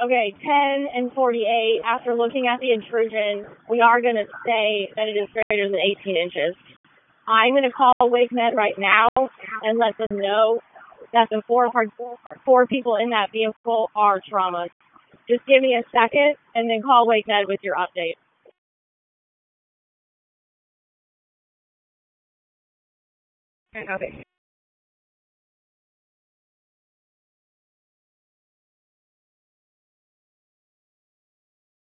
Okay, 10 and 48. After looking at the intrusion, we are going to say that it is greater than 18 inches. I'm going to call WakeMed right now and let them know that the four people in that vehicle are traumas. Just give me a second and then call WakeMed with your update. Okay.